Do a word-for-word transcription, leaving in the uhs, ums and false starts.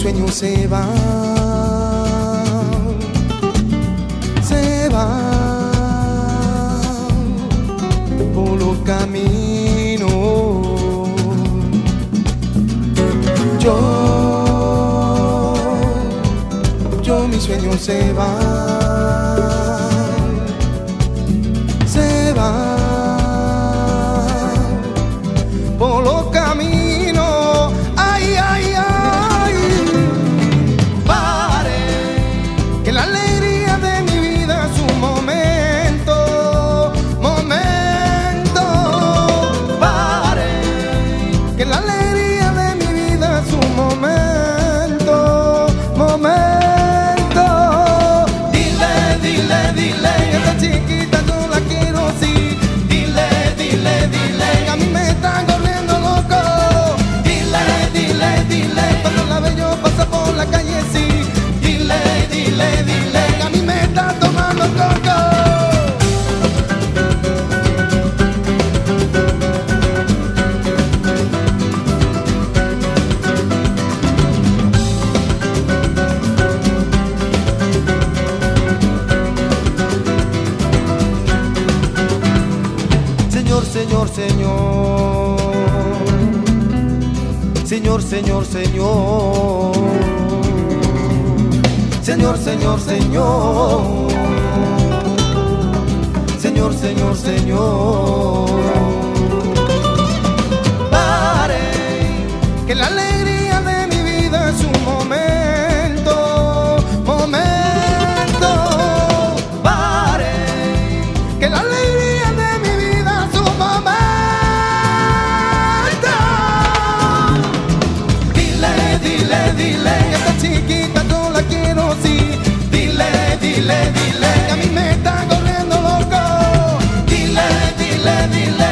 sueños se van, se van por los caminos. Yo, yo mis sueños se van, se van por los caminos. Ay, ay, ay. Pare, que la alegría de mi vida es un momento, momento. Pare, que la alegría de mi vida es un momento, momento. Dile, dile, dile, esta chiquita yo la quiero, sí. Dile, dile, dile, que a mí me están corriendo loco. Dile, dile, dile, cuando la veo yo pasa por la calle, sí. Dile, dile, dile, que a mí me está tomando coco. Señor, señor, señor, señor, señor, señor, señor, señor, señor, señor, señor, señor. Pare, que la alegría de mi vida es un momento, momento. Pare, que la alegría de mi vida es un momento. Dile, dile, dile, que esta chiquita yo la quiero, sí. Dile, dile, dile, que a mí me está corriendo loco. Dile, dile, dile,